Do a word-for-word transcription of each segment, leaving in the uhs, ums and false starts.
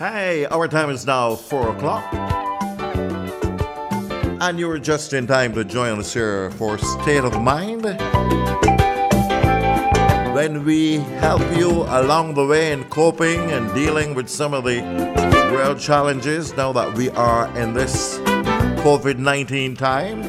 Hey, our time is now four o'clock. And you're just in time to join us here for State of Mind, when we help you along the way in coping and dealing with some of the real challenges now that we are in this covid nineteen time.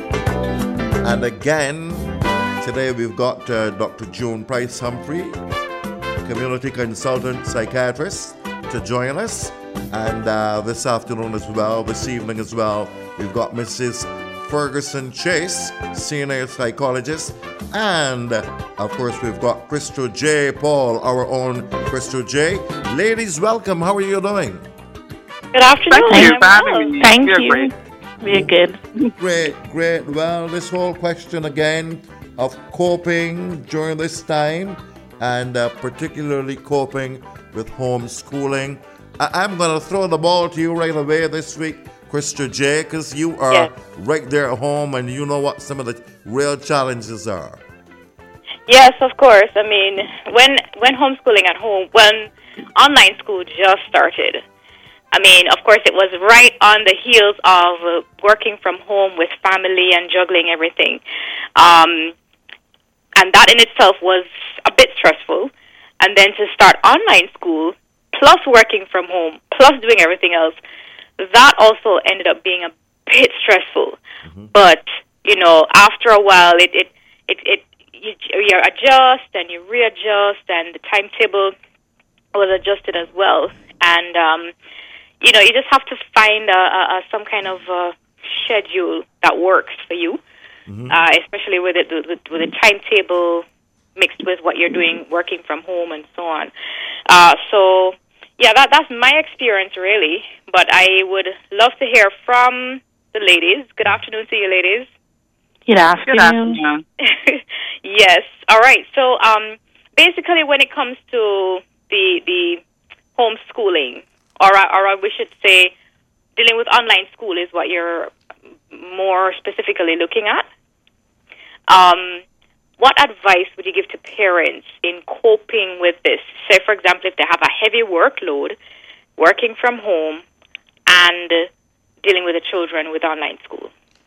And again, today we've got uh, Doctor June Price Humphrey, community consultant psychiatrist, to join us. And uh, this afternoon as well, this evening as well, we've got Missus Ferguson Chase, senior psychologist. And of course, we've got Crystal J. Paul, our own Crystal J. Ladies, welcome. How are you doing? Good afternoon. Thank you for having me. Thank You're you. Great. We're good. Great, great. Well, this whole question again of coping during this time, and uh, particularly coping with homeschooling. I- I'm going to throw the ball to you right away this week, Crystal J, because you are Yes. right there at home and you know what some of the real challenges are. Yes, of course. I mean, when when homeschooling at home, when online school just started, I mean, of course, it was right on the heels of uh, working from home with family and juggling everything. Um, and that in itself was a bit stressful. And then to start online school, plus working from home, plus doing everything else, that also ended up being a bit stressful. Mm-hmm. But, you know, after a while, it, it, it, it you, you adjust and you readjust, and the timetable was adjusted as well. And, um, you know, you just have to find a, a, a, some kind of uh schedule that works for you, mm-hmm. uh, especially with it with, with the timetable mixed with what you're doing, working from home and so on. Uh, so, yeah, that that's my experience really. But I would love to hear from the ladies. Good afternoon to you, ladies. Good afternoon. Good afternoon. Yes. All right. So, um, basically, when it comes to the the homeschooling, or I- or we should say, dealing with online school is what you're more specifically looking at. Um, what advice would you give to parents in coping with this? Say, for example, if they have a heavy workload, working from home, and dealing with the children with online school.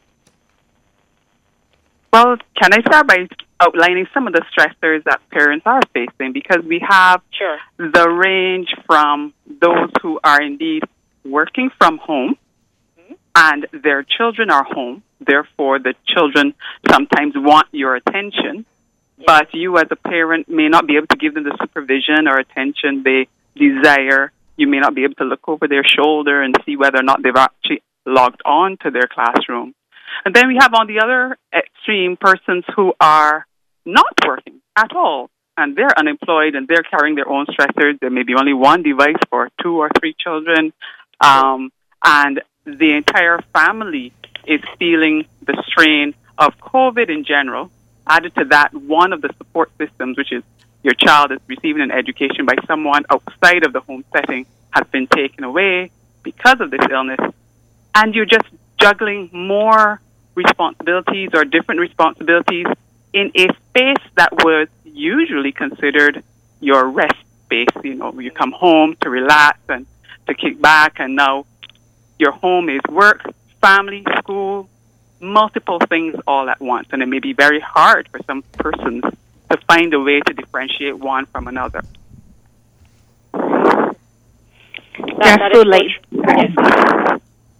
Well, can I start by outlining some of the stressors that parents are facing? Because we have Sure. the range from those who are indeed working from home, mm-hmm. and their children are home. Therefore, the children sometimes want your attention, yeah. but you as a parent may not be able to give them the supervision or attention they desire. You may not be able to look over their shoulder and see whether or not they've actually logged on to their classroom. And then we have on the other extreme persons who are not working at all, and they're unemployed and they're carrying their own stressors. There may be only one device for two or three children, um, and the entire family is feeling the strain of COVID in general. Added to that, one of the support systems, which is your child is receiving an education by someone outside of the home setting, has been taken away because of this illness. And you're just juggling more responsibilities or different responsibilities in a space that was usually considered your rest space. You know, you come home to relax and to kick back, and now your home is work, family, school, multiple things all at once. And it may be very hard for some persons to find a way to differentiate one from another. That, Yes, that so is like, yes.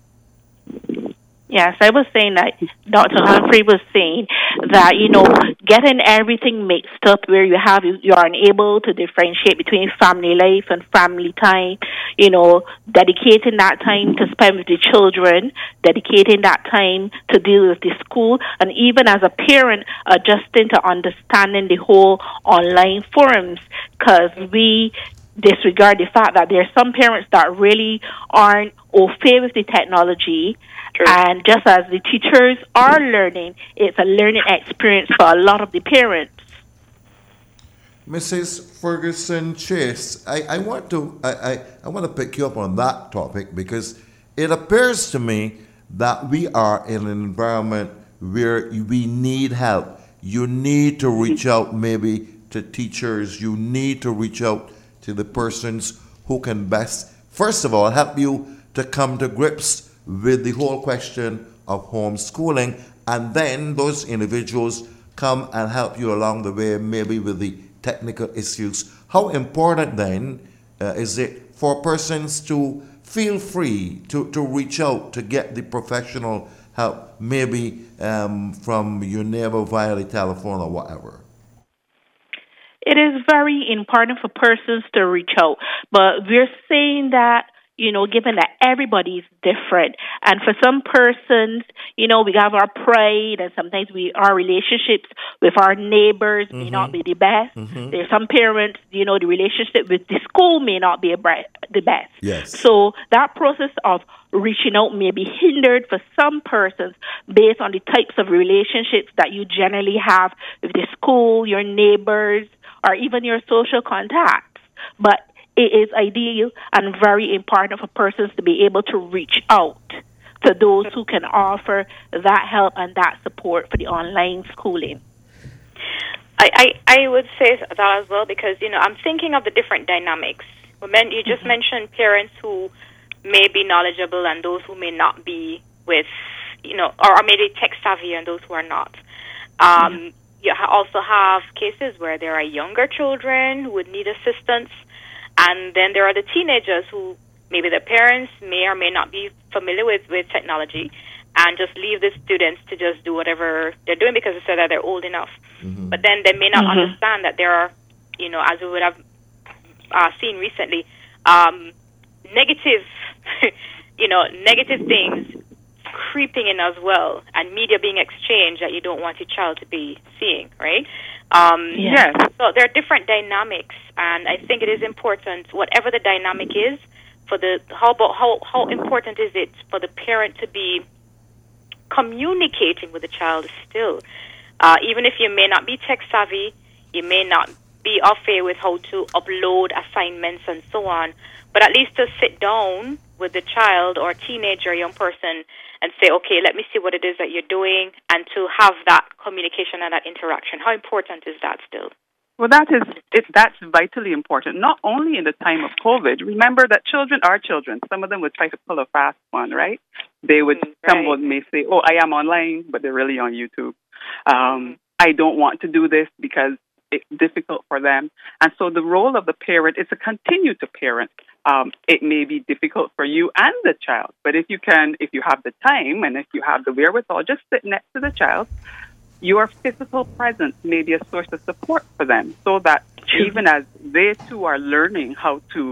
yes, I was saying that Doctor Humphrey was saying that, you know, getting everything mixed up where you have, you are unable to differentiate between family life and family time, you know, dedicating that time to spend with the children, dedicating that time to deal with the school, and even as a parent, adjusting to understanding the whole online forums, because we disregard the fact that there are some parents that really aren't au fait with the technology. True. And just as the teachers are learning, it's a learning experience for a lot of the parents. Missus Ferguson Chase, I, I want to I, I, I want to pick you up on that topic, because it appears to me that we are in an environment where we need help. You need to reach out maybe to teachers. You need to reach out to the persons who can best first of all, help you to come to grips with the whole question of homeschooling, and then those individuals come and help you along the way, maybe with the technical issues. How important then uh, is it for persons to feel free to, to reach out to get the professional help, maybe um, from your neighbor via the telephone or whatever? It is very important for persons to reach out, but we're saying that, you know, given that everybody is different, and for some persons, you know, we have our pride, and sometimes we our relationships with our neighbors mm-hmm. may not be the best. Mm-hmm. There's some parents, you know, the relationship with the school may not be the best. Yes. So that process of reaching out may be hindered for some persons based on the types of relationships that you generally have with the school, your neighbors, or even your social contacts. But it is ideal and very important for persons to be able to reach out to those who can offer that help and that support for the online schooling. I, I, I would say that as well, because, you know, I'm thinking of the different dynamics. You just mm-hmm. mentioned parents who may be knowledgeable and those who may not be with, you know, or, or maybe tech savvy and those who are not. Um, mm-hmm. You also have cases where there are younger children who would need assistance. And then there are the teenagers who maybe their parents may or may not be familiar with, with technology and just leave the students to just do whatever they're doing because they say that they're old enough. Mm-hmm. But then they may not mm-hmm. understand that there are, you know, as we would have uh, seen recently, um, negative, you know, negative things creeping in as well, and media being exchanged that you don't want your child to be seeing, right? Um, yes. So there are different dynamics, and I think it is important, whatever the dynamic is, for the how about how how important is it for the parent to be communicating with the child still, uh, even if you may not be tech savvy, you may not be au fait with how to upload assignments and so on, but at least to sit down with the child or teenager, young person, and say, okay, let me see what it is that you're doing, and to have that communication and that interaction. How important is that still? Well, that is it, that's vitally important, not only in the time of COVID. Remember that children are children. Some of them would try to pull a fast one, right? They would, mm, right. Someone may say, oh, I am online, but they're really on YouTube. Um, mm. I don't want to do this because it's difficult for them. And so the role of the parent is to continue to parent. Um, it may be difficult for you and the child, but if you can, if you have the time and if you have the wherewithal, just sit next to the child. Your physical presence may be a source of support for them, so that even as they too are learning how to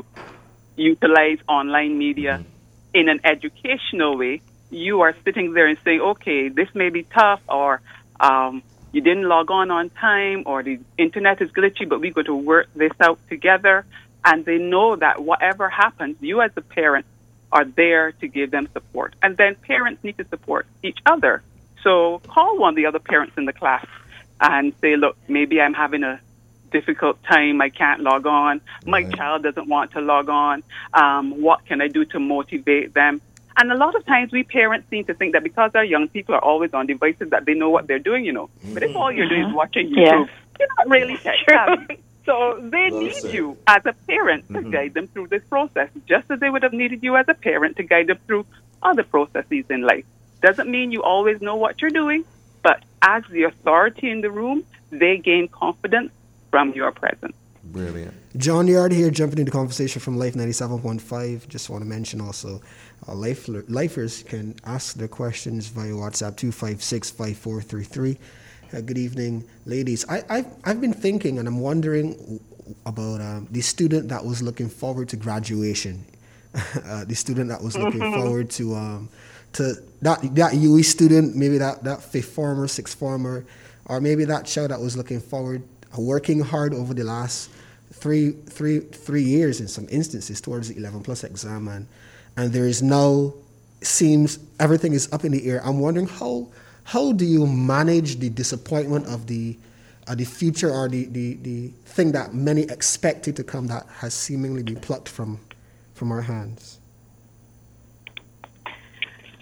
utilize online media in an educational way, you are sitting there and saying, okay, this may be tough, or um, you didn't log on on time, or the internet is glitchy, but we're going to work this out together. And they know that whatever happens, you as a parent are there to give them support. And then parents need to support each other. So call one of the other parents in the class and say, look, maybe I'm having a difficult time. I can't log on. My right. child doesn't want to log on. Um, what can I do to motivate them? And a lot of times we parents seem to think that because our young people are always on devices that they know what they're doing, you know. Mm-hmm. But if all you're doing is watching YouTube, yeah. you're not really tech savvy. So they well need said. you as a parent to mm-hmm. guide them through this process, just as they would have needed you as a parent to guide them through other processes in life. Doesn't mean you always know what you're doing, but as the authority in the room, they gain confidence from your presence. Brilliant. John Yard here, jumping into the conversation from Life ninety-seven point five. Just want to mention also, uh, life, lifers can ask their questions via WhatsApp two five six, five four three three. Uh, good evening, ladies. I, I've, I've been thinking and I'm wondering about um, the student that was looking forward to graduation, uh, the student that was looking forward to um, to that that U E student, maybe that, that fifth former, sixth former, or maybe that child that was looking forward, uh, working hard over the last three three three years in some instances towards the eleven plus exam, and and there is now seems everything is up in the air. I'm wondering how. How do you manage the disappointment of the uh, the future, or the, the, the thing that many expected to come that has seemingly been plucked from from our hands?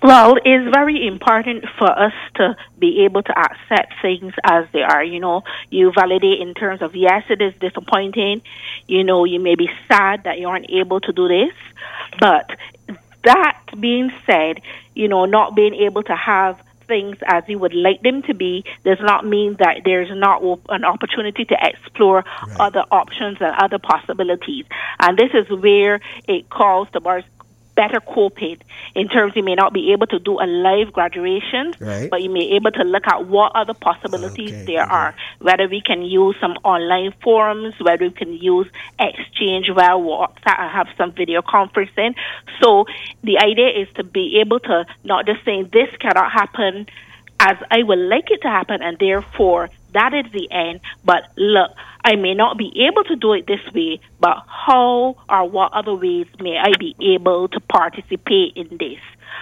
Well, it's very important for us to be able to accept things as they are. You know, you validate in terms of, yes, it is disappointing. You know, you may be sad that you aren't able to do this. But that being said, you know, not being able to have things as you would like them to be does not mean that there's not op- an opportunity to explore right. other options and other possibilities. And this is where it calls towards better coping in terms you may not be able to do a live graduation, right. but you may be able to look at what other possibilities okay, there okay. are, whether we can use some online forums, whether we can use exchange via WhatsApp and have some video conferencing. So the idea is to be able to not just say this cannot happen as I would like it to happen, and therefore that is the end. But look, I may not be able to do it this way, but how or what other ways may I be able to participate in this?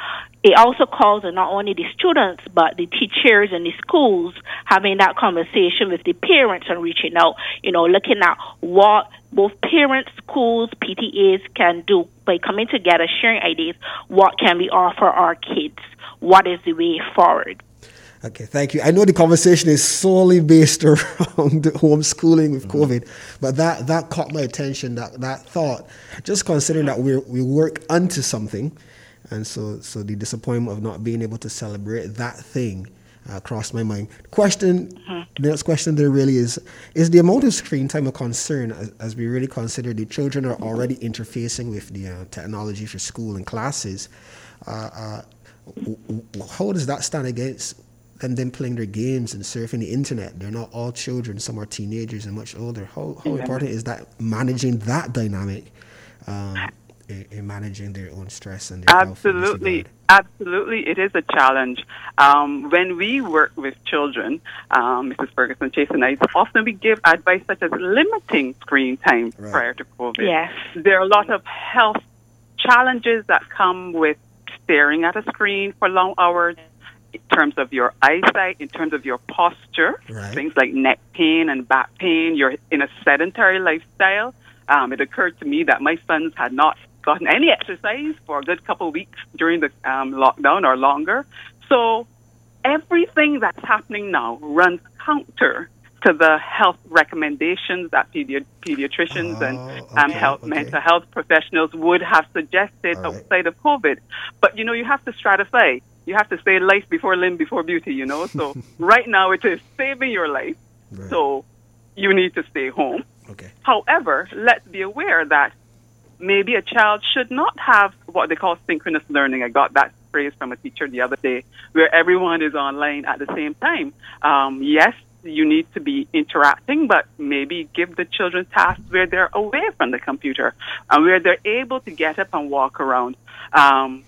It also calls on not only the students, but the teachers and the schools having that conversation with the parents and reaching out, you know, looking at what both parents, schools, P T As can do by coming together, sharing ideas. What can we offer our kids? What is the way forward? Okay, thank you. I know the conversation is solely based around homeschooling with mm-hmm. COVID, but that, that caught my attention, that, that thought, just considering that we we work onto something, and so so the disappointment of not being able to celebrate that thing uh, crossed my mind. Question, mm-hmm. the next question there really is, is the amount of screen time a concern as, as we really consider the children are already interfacing with the uh, technology for school and classes? Uh, uh, w- w- how does that stand against and then playing their games and surfing the internet? They're not all children. Some are teenagers and much older. How how yeah. important is that, managing that dynamic um, in, in managing their own stress and their absolutely, absolutely, it is a challenge. Um, when we work with children, um, Missus Ferguson, Chase, and I, often we give advice such as limiting screen time right. prior to COVID. Yes, there are a lot of health challenges that come with staring at a screen for long hours. In terms of your eyesight, in terms of your posture, right. things like neck pain and back pain, you're in a sedentary lifestyle. Um, it occurred to me that my sons had not gotten any exercise for a good couple of weeks during the um, lockdown or longer. So everything that's happening now runs counter to the health recommendations that pedi- pediatricians oh, and okay, um, health okay. mental health professionals would have suggested All right. outside of COVID. But, you know, you have to stratify. You have to say life before limb before beauty, you know. So right now it is saving your life. Right. So you need to stay home. Okay. However, let's be aware that maybe a child should not have what they call synchronous learning. I got that phrase from a teacher the other day, where everyone is online at the same time. Um, yes, you need to be interacting, but maybe give the children tasks where they're away from the computer and where they're able to get up and walk around. Um,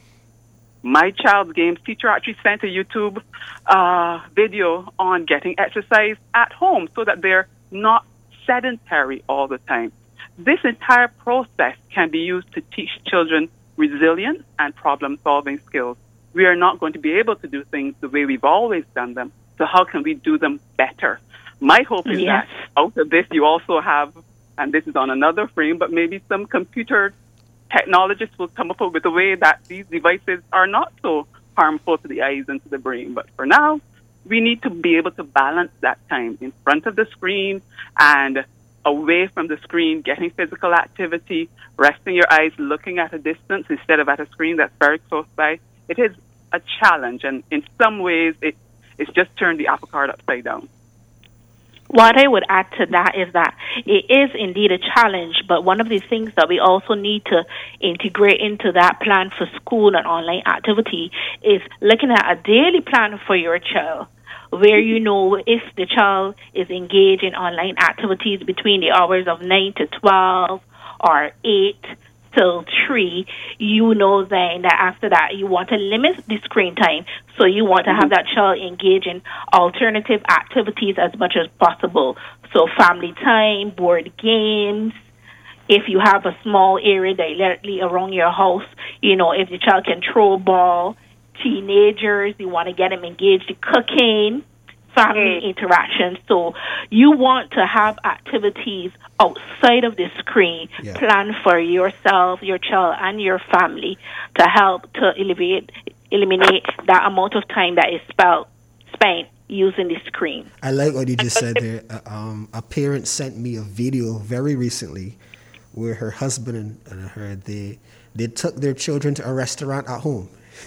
My child's games teacher actually sent a YouTube uh, video on getting exercise at home so that they're not sedentary all the time. This entire process can be used to teach children resilience and problem-solving skills. We are not going to be able to do things the way we've always done them, so how can we do them better? My hope is yes. that out of this you also have, and this is on another frame, but maybe some computer technologists will come up with a way that these devices are not so harmful to the eyes and to the brain. But for now, we need to be able to balance that time in front of the screen and away from the screen, getting physical activity, resting your eyes, looking at a distance instead of at a screen that's very close by. It is a challenge, and in some ways, it, it's just turned the apple cart upside down. What I would add to that is that it is indeed a challenge, but one of the things that we also need to integrate into that plan for school and online activity is looking at a daily plan for your child, where you know if the child is engaged in online activities between the hours of nine to twelve or eight till three, you know then that after that you want to limit the screen time. So you want to have that child engage in alternative activities as much as possible. So family time, board games. If you have a small area directly around your house, you know, if the child can throw a ball, teenagers, you want to get them engaged in cooking, family mm. interaction. So you want to have activities outside of the screen, yeah. plan for yourself, your child, and your family to help to alleviate eliminate that amount of time that is spent spent using the screen. I like what you just said there. Uh, um, a parent sent me a video very recently where her husband and, and her they they took their children to a restaurant at home.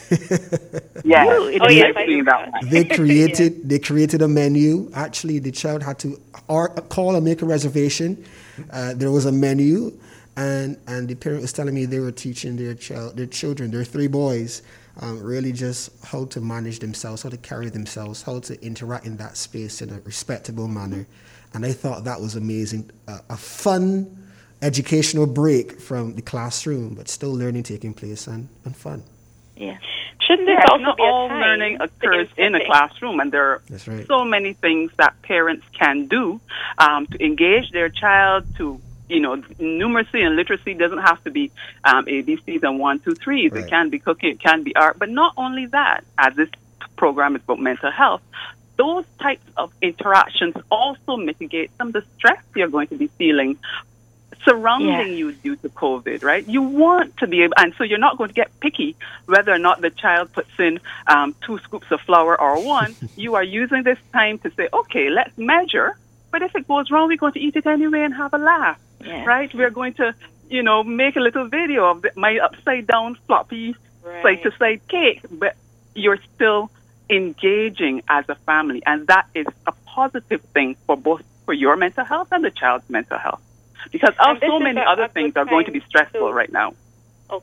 Yeah, oh, yes, I do that. They created yeah. they created a menu. Actually, the child had to or, call and make a reservation. Uh, there was a menu, and and the parent was telling me they were teaching their child, their children, their three boys, um, really just how to manage themselves, how to carry themselves, how to interact in that space in a respectable manner. And I thought that was amazing, uh, a fun educational break from the classroom, but still learning taking place and, and fun. Yeah. Shouldn't this yeah, also not be a all time learning occurs in a classroom, and there are That's right. so many things that parents can do um, to engage their child. To you know, numeracy and literacy doesn't have to be um, A B Cs and one, two, threes. Right. It can be cooking, it can be art, but not only that. As this program is about mental health, those types of interactions also mitigate some of the stress you're going to be feeling surrounding yeah. you due to COVID, right? You want to be able, and so you're not going to get picky whether or not the child puts in um, two scoops of flour or one. You are using this time to say, okay, let's measure, but if it goes wrong, we're going to eat it anyway and have a laugh, yeah. right? We're going to, you know, make a little video of the, my upside-down floppy right. side-to-side cake, but you're still engaging as a family, and that is a positive thing for both for your mental health and the child's mental health. Because of so many a, other a things are going to be stressful to, right now. Oh,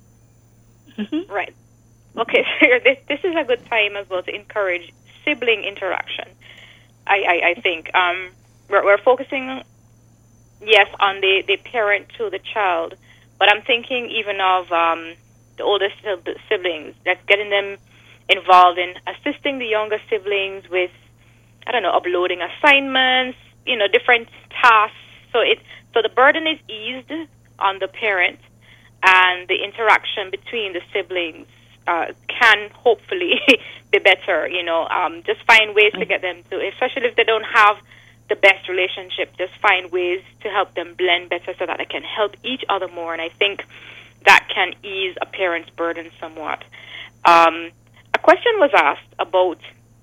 mm-hmm. Right. Okay, so this, this is a good time as well to encourage sibling interaction. I, I, I think um, we're, we're focusing, yes, on the, the parent to the child, but I'm thinking even of um, the oldest siblings, like getting them involved in assisting the younger siblings with, I don't know, uploading assignments, you know, different tasks. So it so the burden is eased on the parent, and the interaction between the siblings uh, can hopefully be better. You know, um, just find ways to get them to, especially if they don't have the best relationship, just find ways to help them blend better so that they can help each other more. And I think that can ease a parent's burden somewhat. Um, a question was asked about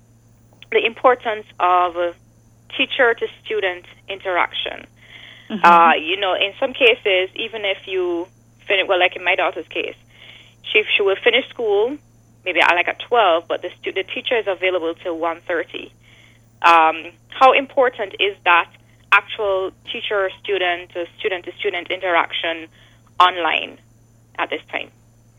the importance of uh, teacher-to-student interaction. Mm-hmm. Uh, you know, in some cases, even if you finish, well, like in my daughter's case, she she will finish school maybe like at twelve, but the stu- the teacher is available till one thirty. Um, how important is that actual teacher-student, uh, student-to-student interaction online at this time?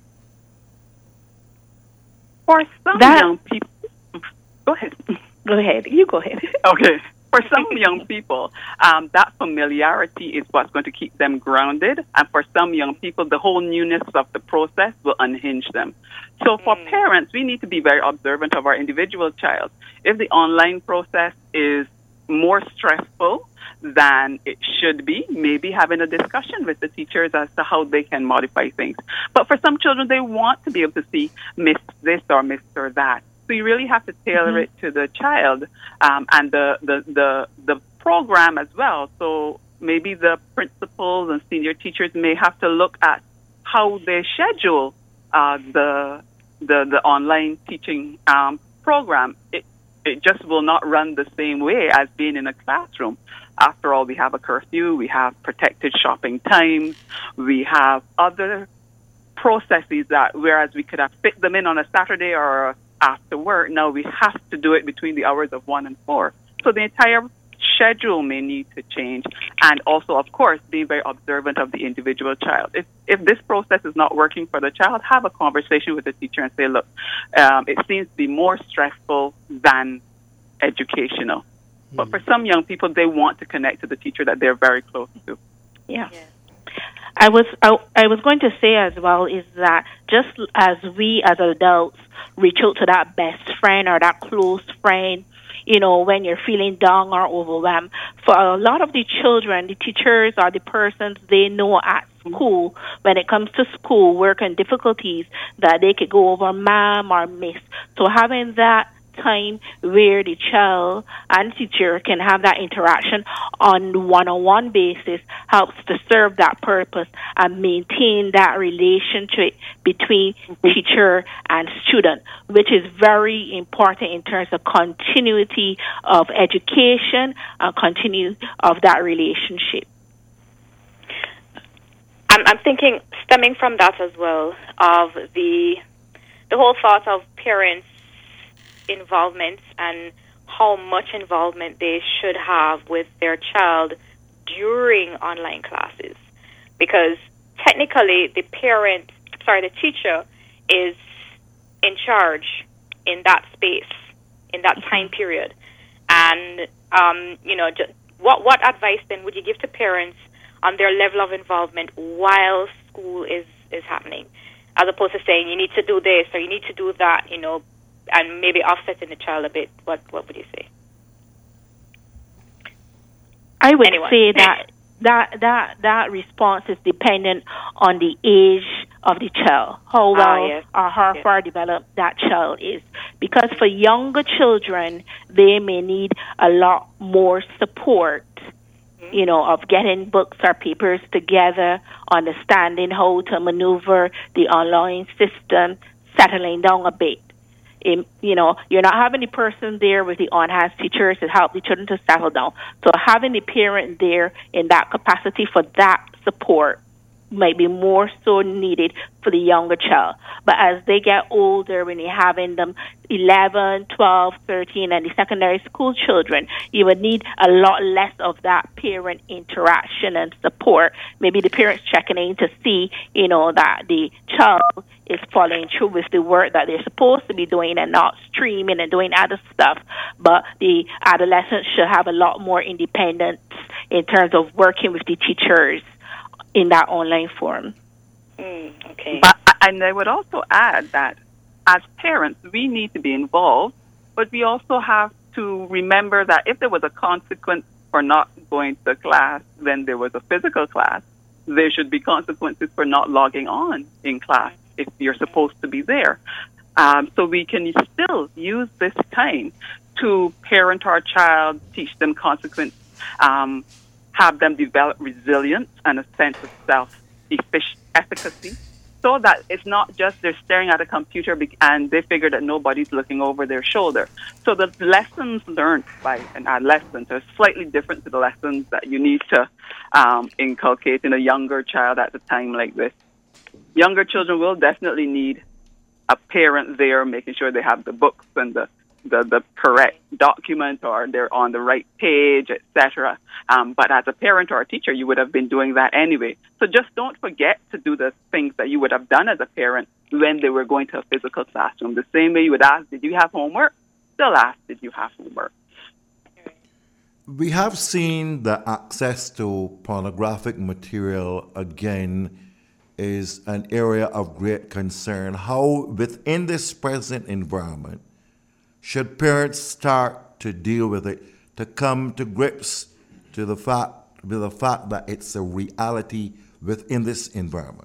For some that, young people, go ahead. Go ahead. You go ahead. Okay. For some young people, um, that familiarity is what's going to keep them grounded. And for some young people, the whole newness of the process will unhinge them. So for mm. parents, we need to be very observant of our individual child. If the online process is more stressful than it should be, maybe having a discussion with the teachers as to how they can modify things. But for some children, they want to be able to see miss this or mister that. So you really have to tailor mm-hmm. it to the child um, and the, the, the, the program as well. So maybe the principals and senior teachers may have to look at how they schedule uh, the, the the online teaching um, program. It, it just will not run the same way as being in a classroom. After all, we have a curfew, we have protected shopping times, we have other processes that, whereas we could have fit them in on a Saturday or after work, now we have to do it between the hours of one and four. So the entire schedule may need to change. And also, of course, being very observant of the individual child. If if this process is not working for the child, have a conversation with the teacher and say, look, um, it seems to be more stressful than educational. Mm-hmm. But for some young people, they want to connect to the teacher that they're very close to. Yeah. yeah. I was I, I was going to say as well is that just as we as adults reach out to that best friend or that close friend, you know, when you're feeling down or overwhelmed, for a lot of the children, the teachers are the persons they know at school when it comes to school work and difficulties that they could go over ma'am or miss. So having that time where the child and teacher can have that interaction on one-on-one basis helps to serve that purpose and maintain that relationship between teacher and student, which is very important in terms of continuity of education and continuity of that relationship. I'm, I'm thinking, stemming from that as well, of the the whole thought of parents' involvement and how much involvement they should have with their child during online classes. Because technically the parent, sorry, the teacher is in charge in that space, in that time period. And, um, you know, just, what, what advice then would you give to parents on their level of involvement while school is, is happening, as opposed to saying you need to do this or you need to do that, you know, and maybe offsetting the child a bit? What what would you say? I would Anyone. say that that that that response is dependent on the age of the child, how well Ah, yes. or how Yes. far developed that child is. Because for younger children, they may need a lot more support, you know, of getting books or papers together, understanding how to maneuver the online system, settling down a bit. In, you know, you're not having the person there with the on-hand teachers to help the children to settle down. So having the parent there in that capacity for that support might be more so needed for the younger child. But as they get older, when you're having them eleven, twelve, thirteen, and the secondary school children, you would need a lot less of that parent interaction and support. Maybe the parents checking in to see, you know, that the child is following through with the work that they're supposed to be doing and not streaming and doing other stuff. But the adolescents should have a lot more independence in terms of working with the teachers in that online form. Mm, okay. But, and I would also add that as parents, we need to be involved, but we also have to remember that if there was a consequence for not going to class, then there was a physical class. There should be consequences for not logging on in class if you're supposed to be there. Um, so we can still use this time to parent our child, teach them consequence, um, have them develop resilience and a sense of self-efficacy, so that it's not just they're staring at a computer and they figure that nobody's looking over their shoulder. So the lessons learned by an adolescent are slightly different to the lessons that you need to um, inculcate in a younger child at a time like this. Younger children will definitely need a parent there making sure they have the books and the The, the correct document or they're on the right page, et cetera. Um, but as a parent or a teacher, you would have been doing that anyway. So just don't forget to do the things that you would have done as a parent when they were going to a physical classroom. The same way you would ask, did you have homework? Still ask, did you have homework? We have seen that access to pornographic material, again, is an area of great concern. How, within this present environment, should parents start to deal with it, to come to grips to the fact, with the fact that it's a reality within this environment?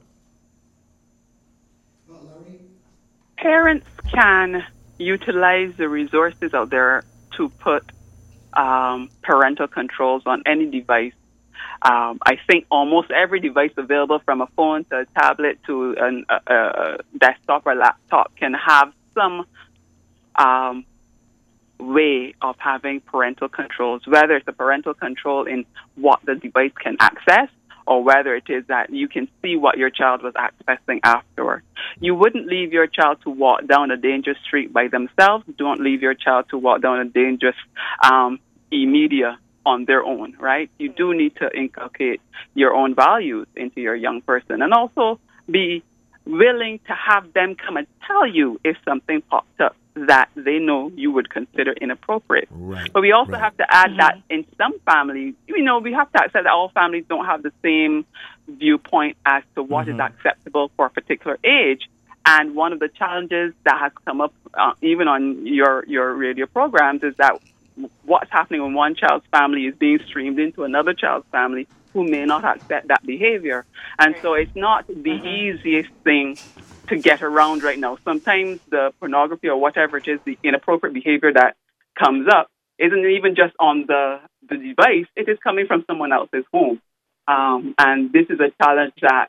Parents can utilize the resources out there to put um, parental controls on any device. Um, I think almost every device available, from a phone to a tablet to an, a, a desktop or laptop, can have some Um, way of having parental controls, whether it's a parental control in what the device can access or whether it is that you can see what your child was accessing afterward. You wouldn't leave your child to walk down a dangerous street by themselves. Don't leave your child to walk down a dangerous um, e-media on their own, right? You do need to inculcate your own values into your young person and also be willing to have them come and tell you if something pops up that they know you would consider inappropriate. Right, but we also right. have to add mm-hmm. that in some families, you know, we have to accept that all families don't have the same viewpoint as to what mm-hmm. is acceptable for a particular age. And one of the challenges that has come up uh, even on your, your radio programs is that what's happening in one child's family is being streamed into another child's family who may not accept that behavior. And so it's not the mm-hmm. easiest thing to get around right now. Sometimes the pornography or whatever it is, the inappropriate behavior that comes up, isn't even just on the, the device, it is coming from someone else's home. Um, and this is a challenge that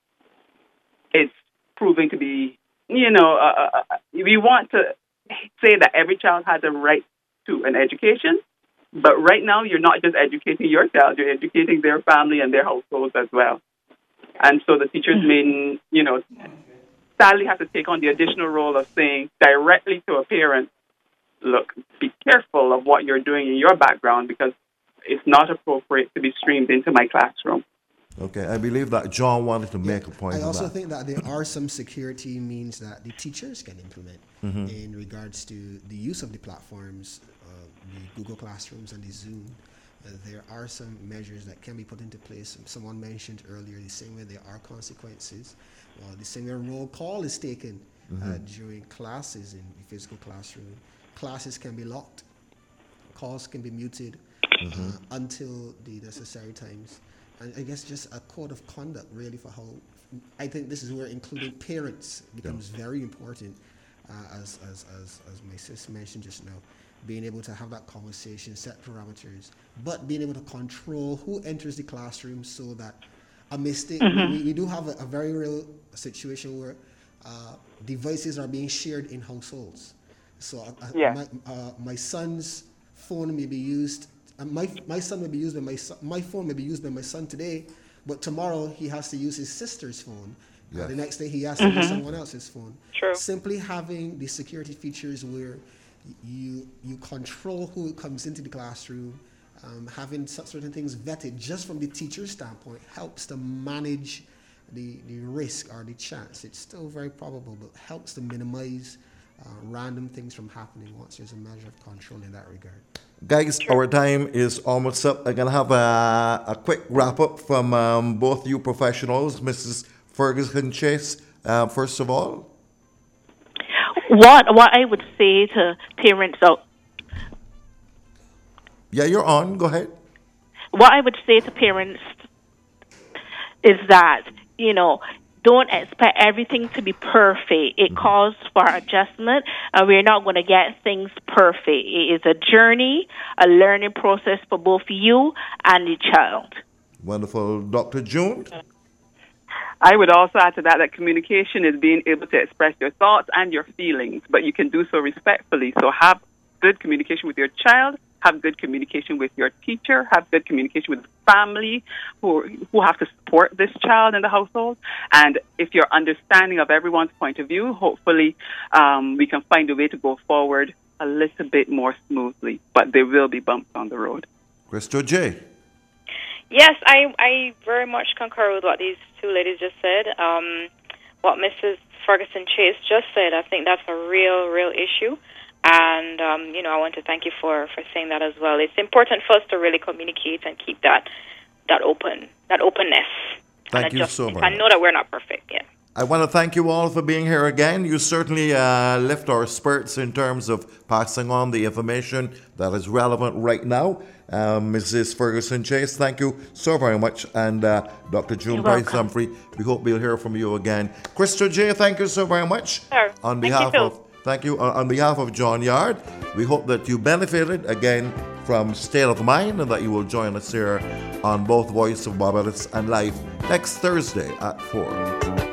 is proving to be, you know, uh, uh, we want to say that every child has a right to an education, but right now you're not just educating your child, you're educating their family and their households as well. And so the teachers may, you know, sadly have to take on the additional role of saying directly to a parent, look, be careful of what you're doing in your background because it's not appropriate to be streamed into my classroom. Okay, I believe that John wanted to make yeah, a point I on also that. think that there are some security means that the teachers can implement mm-hmm. in regards to the use of the platforms, uh, the Google Classrooms and the Zoom. Uh, there are some measures that can be put into place. Someone mentioned earlier, the same way there are consequences, uh, the same way a roll call is taken mm-hmm. uh, during classes in the physical classroom. Classes can be locked, calls can be muted mm-hmm. uh, until the necessary times. And I guess just a code of conduct really for how, I think this is where including parents becomes yeah. very important, uh, as, as, as, as my sis mentioned just now, being able to have that conversation, set parameters, but being able to control who enters the classroom so that a mistake, mm-hmm. we, we do have a, a very real situation where uh, devices are being shared in households. So uh, yeah. my, uh, my son's phone may be used And my my son may be used by my son, my phone may be used by my son today, but tomorrow he has to use his sister's phone. Yes. Uh, the next day he has to mm-hmm. use someone else's phone. True. Simply having the security features where you you control who comes into the classroom, um, having certain things vetted just from the teacher's standpoint helps to manage the the risk or the chance. It's still very probable, but helps to minimize uh, random things from happening once there's a measure of control in that regard. Guys, our time is almost up. I'm going to have a, a quick wrap-up from um, both you professionals. Missus Ferguson Chase, uh, first of all. What what I would say to parents out. Yeah, you're on. Go ahead. What I would say to parents is that, you know, don't expect everything to be perfect. It calls for adjustment, and we're not going to get things perfect. It is a journey, a learning process for both you and the child. Wonderful. Doctor June? I would also add to that that communication is being able to express your thoughts and your feelings, but you can do so respectfully. So have good communication with your child, have good communication with your teacher, have good communication with family who who have to support this child in the household. And if you're understanding of everyone's point of view, hopefully um, we can find a way to go forward a little bit more smoothly. But there will be bumps on the road. Crystal J. Yes, I, I very much concur with what these two ladies just said. Um, what Missus Ferguson Chase just said, I think that's a real, real issue. And, um, you know, I want to thank you for, for saying that as well. It's important for us to really communicate and keep that that open, that openness. Thank you so much. I know that we're not perfect, yeah. I want to thank you all for being here again. You certainly uh, lift our spirits in terms of passing on the information that is relevant right now. Um, Missus Ferguson Chase, thank you so very much. And uh, Doctor June Price Humphrey, we hope we'll hear from you again. Crystal J, thank you so very much. Sure. On behalf of Thank you. On behalf of John Yard, we hope that you benefited again from State of Mind and that you will join us here on both Voice of Barbados and Life next Thursday at four.